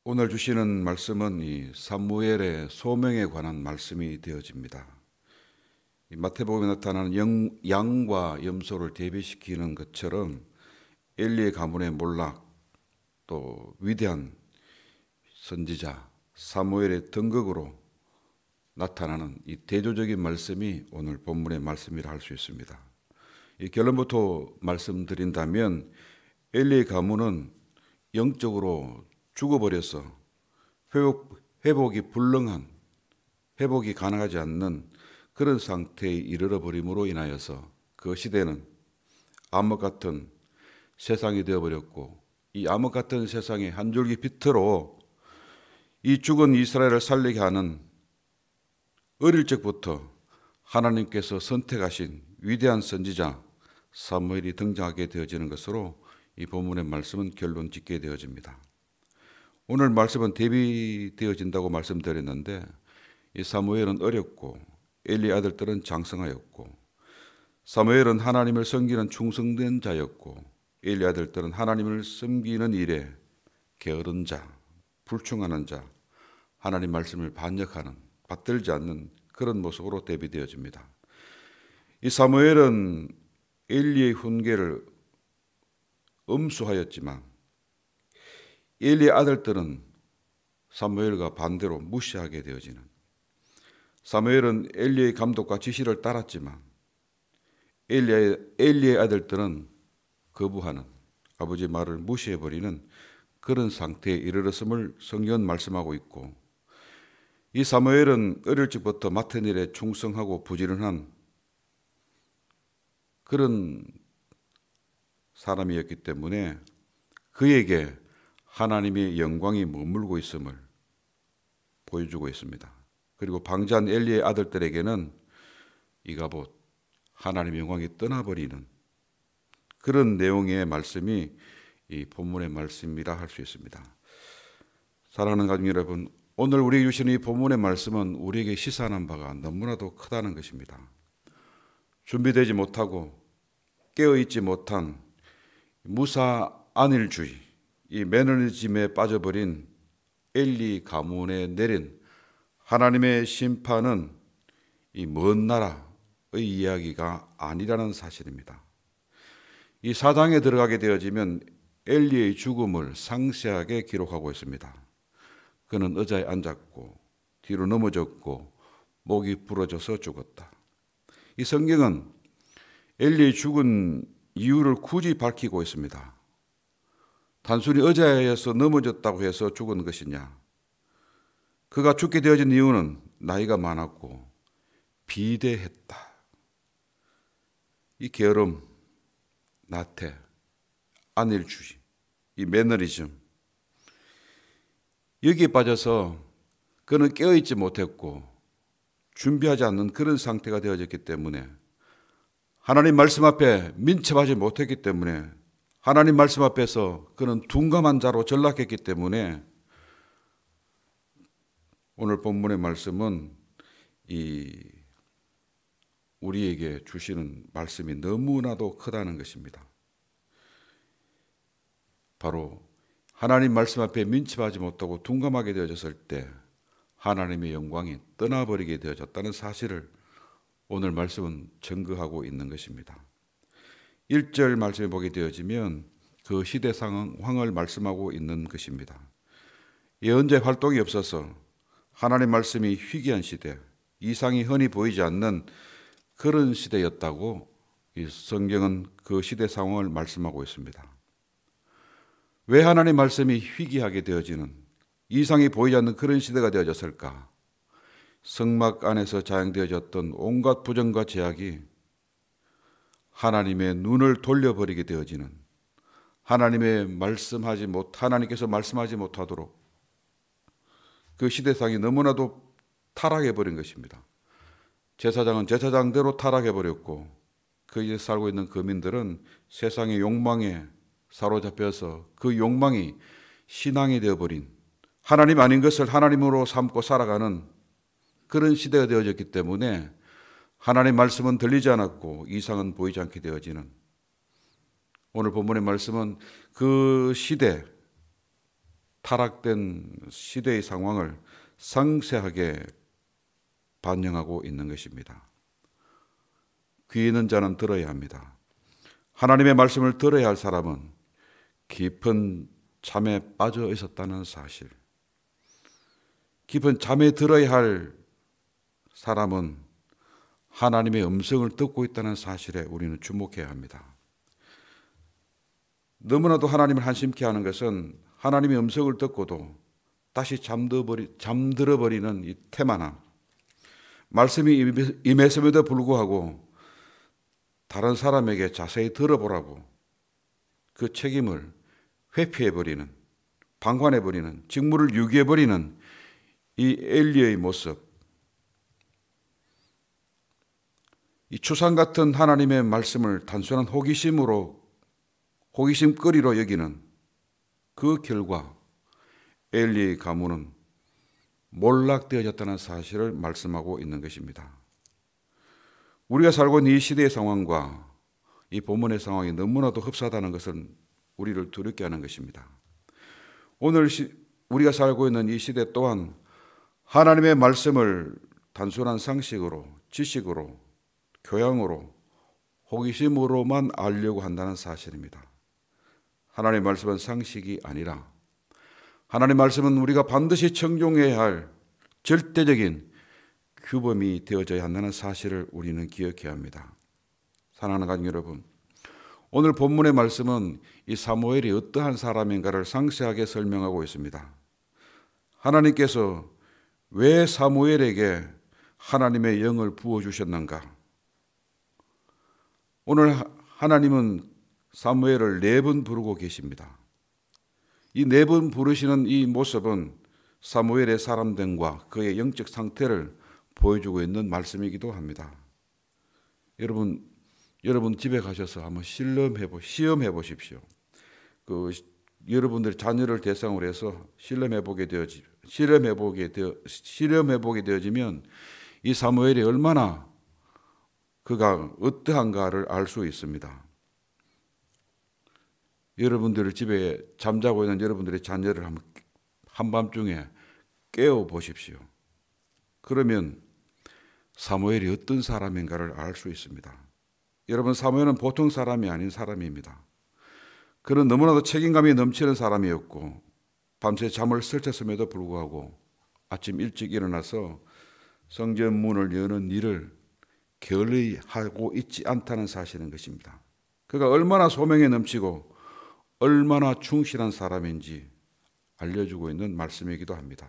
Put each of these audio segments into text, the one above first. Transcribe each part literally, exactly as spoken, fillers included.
오늘 주시는 말씀은 이 사무엘의 소명에 관한 말씀이 되어집니다. 이 마태복음에 나타나는 영, 양과 염소를 대비시키는 것처럼 엘리의 가문의 몰락, 또 위대한 선지자 사무엘의 등극으로 나타나는 이 대조적인 말씀이 오늘 본문의 말씀이라 할 수 있습니다. 이 결론부터 말씀드린다면 엘리의 가문은 영적으로 죽어버려서 회복, 회복이 불능한, 회복이 가능하지 않는 그런 상태에 이르러 버림으로 인하여서 그 시대는 암흑 같은 세상이 되어버렸고, 이 암흑 같은 세상의 한 줄기 빛으로 이 죽은 이스라엘을 살리게 하는 어릴 적부터 하나님께서 선택하신 위대한 선지자 사무엘이 등장하게 되어지는 것으로 이 본문의 말씀은 결론 짓게 되어집니다. 오늘 말씀은 대비되어진다고 말씀드렸는데, 이 사무엘은 어렸고 엘리 아들들은 장성하였고, 사무엘은 하나님을 섬기는 충성된 자였고, 엘리 아들들은 하나님을 섬기는 일에 게으른 자, 불충하는 자, 하나님 말씀을 반역하는, 받들지 않는 그런 모습으로 대비되어집니다. 이 사무엘은 엘리의 훈계를 엄수하였지만 엘리의 아들들은 사무엘과 반대로 무시하게 되어지는, 사무엘은 엘리의 감독과 지시를 따랐지만 엘리의, 엘리의 아들들은 거부하는, 아버지의 말을 무시해버리는 그런 상태에 이르렀음을 성경은 말씀하고 있고, 이 사무엘은 어릴 적부터 맡은 일에 충성하고 부지런한 그런 사람이었기 때문에 그에게 하나님의 영광이 머물고 있음을 보여주고 있습니다. 그리고 방자한 엘리의 아들들에게는 이가봇, 하나님의 영광이 떠나버리는 그런 내용의 말씀이 이 본문의 말씀이라 할 수 있습니다. 사랑하는 가족 여러분, 오늘 우리에게 주시는 이 본문의 말씀은 우리에게 시사하는 바가 너무나도 크다는 것입니다. 준비되지 못하고 깨어있지 못한 무사 안일주의, 이 매너리즘에 빠져버린 엘리 가문에 내린 하나님의 심판은 이 먼 나라의 이야기가 아니라는 사실입니다. 이 사장에 들어가게 되어지면 엘리의 죽음을 상세하게 기록하고 있습니다. 그는 의자에 앉았고 뒤로 넘어졌고 목이 부러져서 죽었다. 이 성경은 엘리의 죽은 이유를 굳이 밝히고 있습니다. 단순히 의자에서 넘어졌다고 해서 죽은 것이냐? 그가 죽게 되어진 이유는 나이가 많았고 비대했다. 이 게으름, 나태, 안일주의, 이 매너리즘, 여기에 빠져서 그는 깨어있지 못했고 준비하지 않는 그런 상태가 되어졌기 때문에, 하나님 말씀 앞에 민첩하지 못했기 때문에, 하나님 말씀 앞에서 그는 둔감한 자로 전락했기 때문에 오늘 본문의 말씀은 이 우리에게 주시는 말씀이 너무나도 크다는 것입니다. 바로 하나님 말씀 앞에 민첩하지 못하고 둔감하게 되어졌을 때 하나님의 영광이 떠나버리게 되어졌다는 사실을 오늘 말씀은 증거하고 있는 것입니다. 일 절 말씀에 보게 되어지면 그 시대 상황을 말씀하고 있는 것입니다. 예언자의 활동이 없어서 하나님 말씀이 희귀한 시대, 이상이 흔히 보이지 않는 그런 시대였다고 이 성경은 그 시대 상황을 말씀하고 있습니다. 왜 하나님 말씀이 희귀하게 되어지는, 이상이 보이지 않는 그런 시대가 되어졌을까? 성막 안에서 자행되어졌던 온갖 부정과 제약이 하나님의 눈을 돌려버리게 되어지는, 하나님의 말씀하지 못, 하나님께서 말씀하지 못하도록 그 시대상이 너무나도 타락해버린 것입니다. 제사장은 제사장대로 타락해버렸고, 거기에 살고 있는 거민들은 세상의 욕망에 사로잡혀서 그 욕망이 신앙이 되어버린, 하나님 아닌 것을 하나님으로 삼고 살아가는 그런 시대가 되어졌기 때문에 하나님의 말씀은 들리지 않았고 이상은 보이지 않게 되어지는, 오늘 본문의 말씀은 그 시대, 타락된 시대의 상황을 상세하게 반영하고 있는 것입니다. 귀 있는 자는 들어야 합니다. 하나님의 말씀을 들어야 할 사람은 깊은 잠에 빠져 있었다는 사실, 깊은 잠에 들어야 할 사람은 하나님의 음성을 듣고 있다는 사실에 우리는 주목해야 합니다. 너무나도 하나님을 한심케 하는 것은 하나님의 음성을 듣고도 다시 잠들어버리는 이 태만함, 말씀이 임했음에도 불구하고 다른 사람에게 자세히 들어보라고 그 책임을 회피해버리는, 방관해버리는, 직무를 유기해버리는 이 엘리의 모습, 이 추상 같은 하나님의 말씀을 단순한 호기심으로, 호기심거리로 여기는 그 결과 엘리의 가문은 몰락되어졌다는 사실을 말씀하고 있는 것입니다. 우리가 살고 있는 이 시대의 상황과 이 본문의 상황이 너무나도 흡사하다는 것은 우리를 두렵게 하는 것입니다. 오늘 우리가 살고 있는 이 시대 또한 하나님의 말씀을 단순한 상식으로, 지식으로, 교양으로, 호기심으로만 알려고 한다는 사실입니다. 하나님의 말씀은 상식이 아니라 하나님의 말씀은 우리가 반드시 청종해야 할 절대적인 규범이 되어져야 한다는 사실을 우리는 기억해야 합니다. 사랑하는 가족 여러분, 오늘 본문의 말씀은 이 사무엘이 어떠한 사람인가를 상세하게 설명하고 있습니다. 하나님께서 왜 사무엘에게 하나님의 영을 부어주셨는가? 오늘 하나님은 사무엘을 네 번 부르고 계십니다. 이 네 번 부르시는 이 모습은 사무엘의 사람됨과 그의 영적 상태를 보여주고 있는 말씀이기도 합니다. 여러분, 여러분 집에 가셔서 한번 실험해 보, 시험해 보십시오. 그 여러분들 자녀를 대상으로 해서 실험해 보게 되어지, 실험해 보게 되어, 실험해 보게 되어지면 이 사무엘이 얼마나 그가 어떠한가를 알 수 있습니다. 여러분들 집에 잠자고 있는 여러분들의 자녀를 한번 한밤중에 깨워 보십시오. 그러면 사무엘이 어떤 사람인가를 알 수 있습니다. 여러분, 사무엘은 보통 사람이 아닌 사람입니다. 그는 너무나도 책임감이 넘치는 사람이었고 밤새 잠을 설쳤음에도 불구하고 아침 일찍 일어나서 성전 문을 여는 일을 게을리 하고 있지 않다는 사실인 것입니다. 그가 얼마나 소명에 넘치고 얼마나 충실한 사람인지 알려주고 있는 말씀이기도 합니다.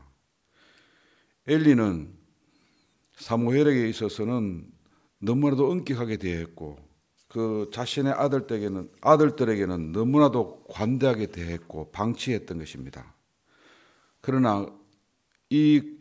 엘리는 사무엘에게 있어서는 너무나도 엄격하게 대했고 그 자신의 아들들에게는, 아들들에게는 너무나도 관대하게 대했고 방치했던 것입니다. 그러나 이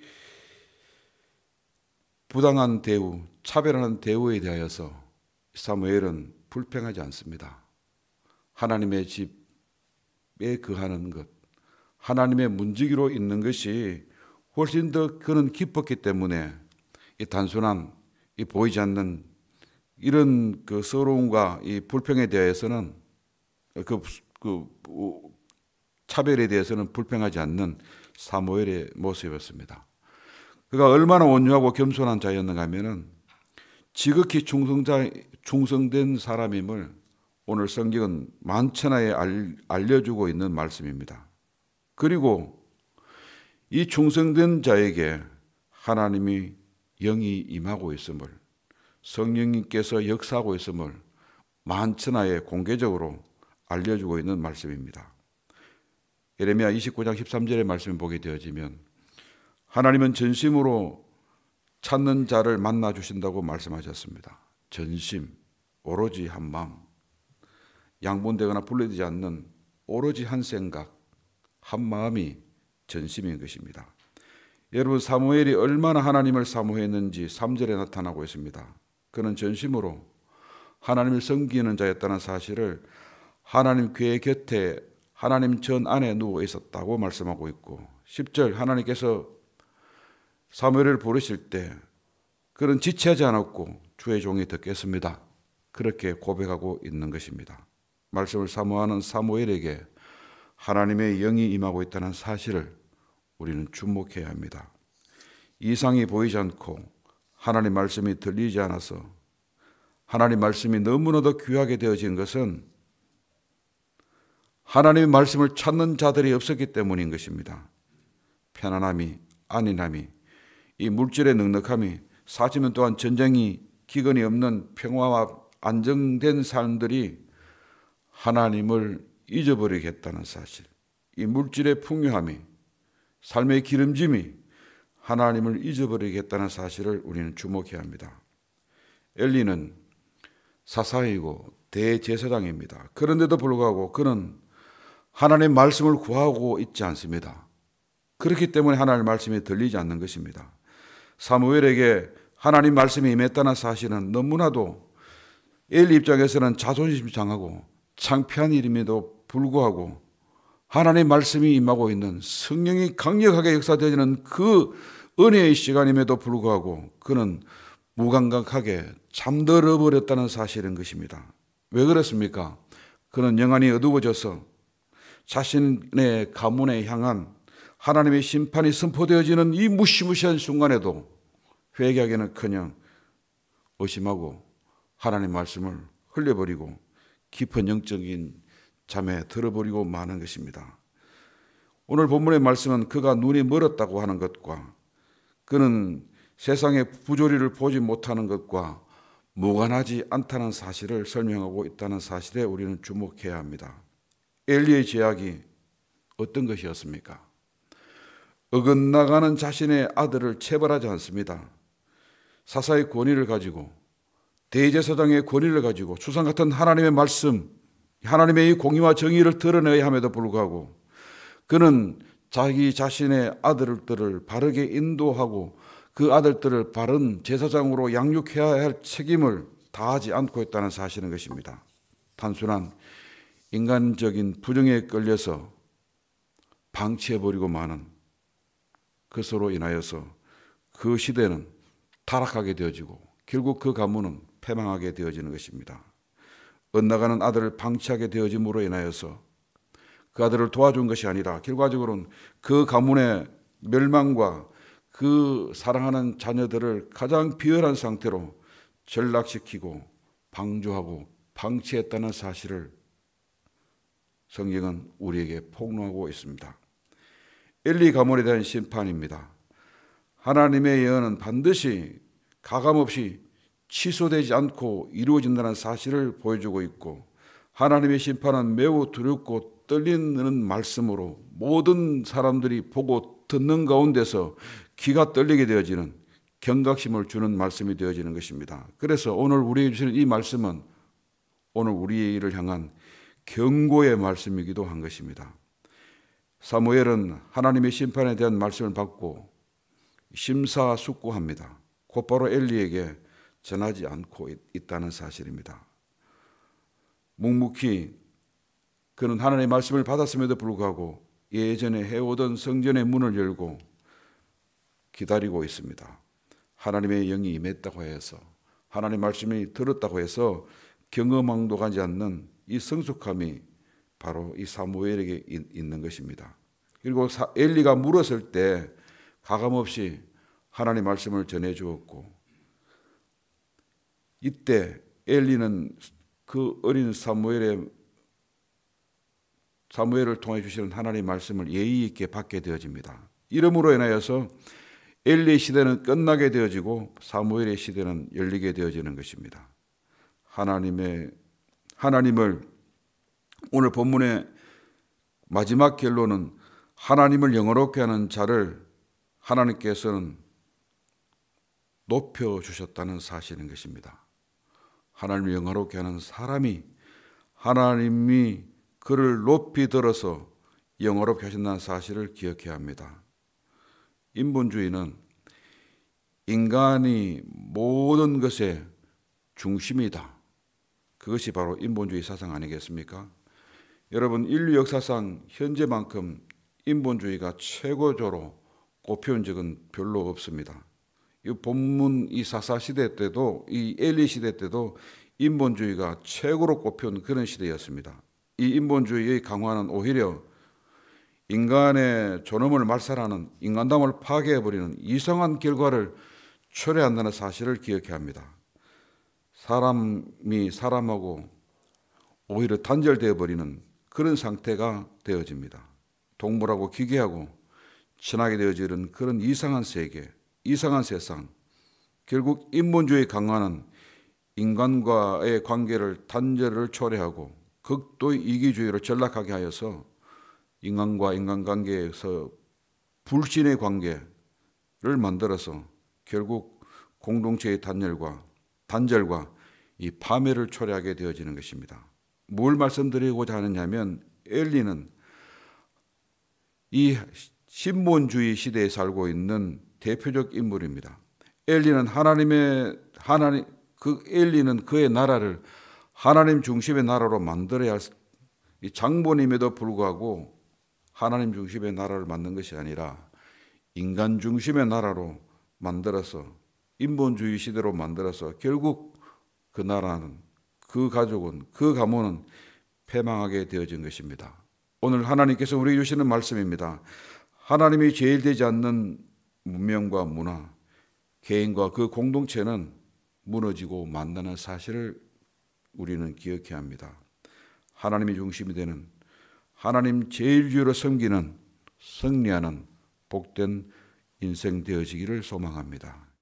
부당한 대우, 차별하는 대우에 대하여서 사무엘은 불평하지 않습니다. 하나님의 집에 거하는 것, 하나님의 문지기로 있는 것이 훨씬 더 그는 기뻤기 때문에 이 단순한 이 보이지 않는 이런 그 서러움과 이 불평에 대해서는 그, 그 차별에 대해서는 불평하지 않는 사무엘의 모습이었습니다. 그가 얼마나 온유하고 겸손한 자였는가 하면은 지극히 충성자, 충성된 사람임을 오늘 성경은 만천하에 알, 알려주고 있는 말씀입니다. 그리고 이 충성된 자에게 하나님이 영이 임하고 있음을, 성령님께서 역사하고 있음을 만천하에 공개적으로 알려주고 있는 말씀입니다. 예레미야 이십구 장 십삼 절의 말씀을 보게 되어지면 하나님은 전심으로 찾는 자를 만나 주신다고 말씀하셨습니다. 전심, 오로지 한 마음, 양분되거나 분리되지 않는 오로지 한 생각, 한 마음이 전심인 것입니다. 여러분, 사무엘이 얼마나 하나님을 사모했는지 삼 절에 나타나고 있습니다. 그는 전심으로 하나님을 섬기는 자였다는 사실을 하나님 궤 곁에 하나님 전 안에 누워 있었다고 말씀하고 있고, 십 절 하나님께서 사무엘을 부르실 때 그는 지체하지 않았고 주의 종이 듣겠습니다, 그렇게 고백하고 있는 것입니다. 말씀을 사모하는 사무엘에게 하나님의 영이 임하고 있다는 사실을 우리는 주목해야 합니다. 이상이 보이지 않고 하나님 말씀이 들리지 않아서 하나님 말씀이 너무나도 귀하게 되어진 것은 하나님의 말씀을 찾는 자들이 없었기 때문인 것입니다. 편안함이, 안일함이, 이 물질의 넉넉함이, 사십 년 동안 전쟁이 기근이 없는 평화와 안정된 삶들이 하나님을 잊어버리겠다는 사실, 이 물질의 풍요함이, 삶의 기름짐이 하나님을 잊어버리겠다는 사실을 우리는 주목해야 합니다. 엘리는 사사이고 대제사장입니다. 그런데도 불구하고 그는 하나님의 말씀을 구하고 있지 않습니다. 그렇기 때문에 하나님의 말씀이 들리지 않는 것입니다. 사무엘에게 하나님 말씀이 임했다는 사실은 너무나도 엘리 입장에서는 자존심이 상하고 창피한 일임에도 불구하고 하나님의 말씀이 임하고 있는 성령이 강력하게 역사되는 그 은혜의 시간임에도 불구하고 그는 무감각하게 잠들어 버렸다는 사실인 것입니다. 왜 그렇습니까? 그는 영안이 어두워져서 자신의 가문에 향한 하나님의 심판이 선포되어지는 이 무시무시한 순간에도 회개하기는커녕 의심하고 하나님 말씀을 흘려버리고 깊은 영적인 잠에 들어버리고 마는 것입니다. 오늘 본문의 말씀은 그가 눈이 멀었다고 하는 것과 그는 세상의 부조리를 보지 못하는 것과 무관하지 않다는 사실을 설명하고 있다는 사실에 우리는 주목해야 합니다. 엘리의 죄악이 어떤 것이었습니까? 어긋나가는 자신의 아들을 체벌하지 않습니다. 사사의 권위를 가지고 대제사장의 권위를 가지고 추상 같은 하나님의 말씀, 하나님의 이 공의와 정의를 드러내야 함에도 불구하고 그는 자기 자신의 아들들을 바르게 인도하고 그 아들들을 바른 제사장으로 양육해야 할 책임을 다하지 않고 있다는 사실인 것입니다. 단순한 인간적인 부정에 끌려서 방치해버리고 마는 그것으로 인하여서 그 시대는 타락하게 되어지고 결국 그 가문은 패망하게 되어지는 것입니다. 엇나가는 아들을 방치하게 되어짐으로 인하여서 그 아들을 도와준 것이 아니라 결과적으로는 그 가문의 멸망과 그 사랑하는 자녀들을 가장 비열한 상태로 전락시키고 방조하고 방치했다는 사실을 성경은 우리에게 폭로하고 있습니다. 엘리 가문에 대한 심판입니다. 하나님의 예언은 반드시 가감없이 취소되지 않고 이루어진다는 사실을 보여주고 있고 하나님의 심판은 매우 두렵고 떨리는 말씀으로 모든 사람들이 보고 듣는 가운데서 귀가 떨리게 되어지는 경각심을 주는 말씀이 되어지는 것입니다. 그래서 오늘 우리에게 주시는 이 말씀은 오늘 우리를 향한 경고의 말씀이기도 한 것입니다. 사무엘은 하나님의 심판에 대한 말씀을 받고 심사숙고합니다. 곧바로 엘리에게 전하지 않고 있다는 사실입니다. 묵묵히 그는 하나님의 말씀을 받았음에도 불구하고 예전에 해오던 성전의 문을 열고 기다리고 있습니다. 하나님의 영이 임했다고 해서 하나님의 말씀이 들었다고 해서 경험망독하지 않는 이 성숙함이 바로 이 사무엘에게 있는 것입니다. 그리고 엘리가 물었을 때 가감없이 하나님의 말씀을 전해 주었고 이때 엘리는 그 어린 사무엘의 사무엘을 통해 주시는 하나님의 말씀을 예의 있게 받게 되어집니다. 이름으로 인하여서 엘리의 시대는 끝나게 되어지고 사무엘의 시대는 열리게 되어지는 것입니다. 하나님의 하나님을 오늘 본문의 마지막 결론은 하나님을 영화롭게 하는 자를 하나님께서는 높여 주셨다는 사실인 것입니다. 하나님을 영화롭게 하는 사람이 하나님이 그를 높이 들어서 영화롭게 하신다는 사실을 기억해야 합니다. 인본주의는 인간이 모든 것의 중심이다. 그것이 바로 인본주의 사상 아니겠습니까? 여러분, 인류 역사상 현재만큼 인본주의가 최고조로 꼽혀온 적은 별로 없습니다. 이 본문 이 사사 시대 때도 이 엘리 시대 때도 인본주의가 최고로 꼽혀온 그런 시대였습니다. 이 인본주의의 강화는 오히려 인간의 존엄을 말살하는 인간담을 파괴해버리는 이상한 결과를 초래한다는 사실을 기억해야 합니다. 사람이 사람하고 오히려 단절되어 버리는 그런 상태가 되어집니다. 동물하고 기계하고 친하게 되어지는 그런 이상한 세계, 이상한 세상, 결국 인본주의 강화는 인간과의 관계를 단절을 초래하고 극도의 이기주의로 전락하게 하여서 인간과 인간관계에서 불신의 관계를 만들어서 결국 공동체의 단절과 단절과 이 파멸을 초래하게 되어지는 것입니다. 뭘 말씀드리고자 하느냐면 엘리는 이 신본주의 시대에 살고 있는 대표적 인물입니다. 엘리는 하나님의 하나님 그 엘리는 그의 나라를 하나님 중심의 나라로 만들어야 할 이 장본임에도 불구하고 하나님 중심의 나라를 만든 것이 아니라 인간 중심의 나라로 만들어서 인본주의 시대로 만들어서 결국 그 나라는 그 가족은 그 가문은 패망하게 되어진 것입니다. 오늘 하나님께서 우리에게 주시는 말씀입니다. 하나님이 제일 되지 않는 문명과 문화, 개인과 그 공동체는 무너지고 만다는 사실을 우리는 기억해야 합니다. 하나님이 중심이 되는 하나님 제일주의로 섬기는 승리하는 복된 인생 되어지기를 소망합니다.